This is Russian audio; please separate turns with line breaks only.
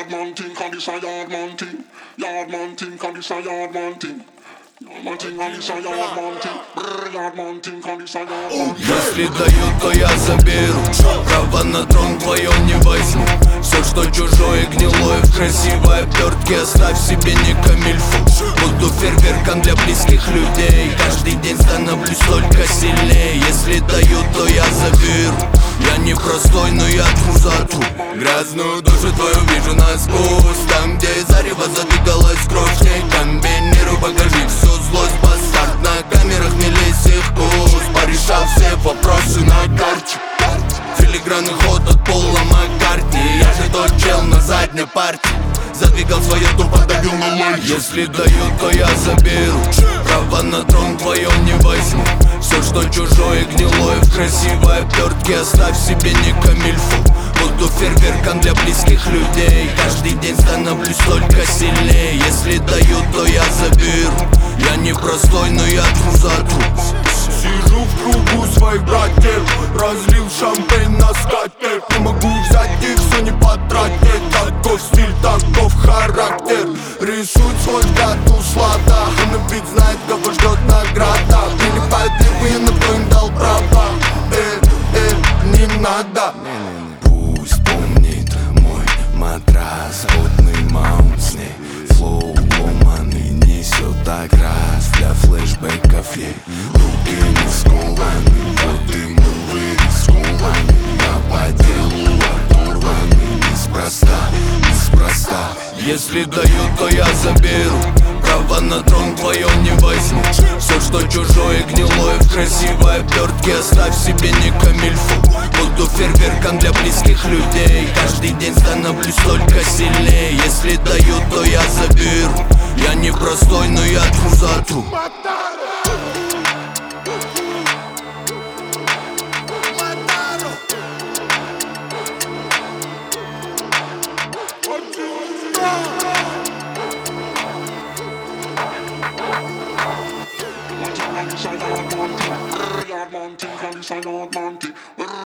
yard man thing, cause this a yard man thing. Yard man thing, cause this a yard man thing. Если
дают, то я заберу. Право на трон твое не возьму. Все, что чужое, гнилое, в красивой обертке оставь себе, не камильфу. Буду фейерверком для близких людей. Каждый день становлюсь только сильнее. Если дают, то я заберу. Я не простой, но я тру за тру. Грязную душу твою вижу насквозь. Там, где зарево задвигалась кровь, с ней комбинирую, покажи всю злость. Бастард на камерах, не лезь их вкус. Порешал все вопросы на карте. Филигранный ход от Пола Маккартни. Я же тот чел на задней партии. Задвигал свое, тупо давил на лайк. Если дают, то я заберу. Право на трон твое не возьму. Все, что чужое, гнилое, в красивой обертке оставь себе, не камильфу. Буду фейерверком для близких людей. Каждый день становлюсь только сильнее. Если дают, то я заберу. Я не простой, но я тру за тру. Сижу в кругу своих братьев, разлил шампейн на скатерть. Не могу взять их, все не потратить. Таков стиль, таков характер. Рисует свой взгляд услада. Он на бит знает, кого ждет награда. Прилипают липы, на кто им дал право. Не надо.
Пусть помнит мой матрас, потный маунт с ней. Флоу ломаный несет так раз. Для флешбеков ей руки не скованы. Вот и мы вырискованы. Я по делу оторваны. Неспроста.
Если дают, то я заберу. Право на трон твое не возьму. Все, что чужое, гнилое, в красивой обертке оставь себе, не камильфу. Буду фейерверком для близких людей. Каждый день становлюсь только сильнее. Если дают, то я заберу. Я не простой, но я тру за тру.
Yard man thing, cause this a yard man thing.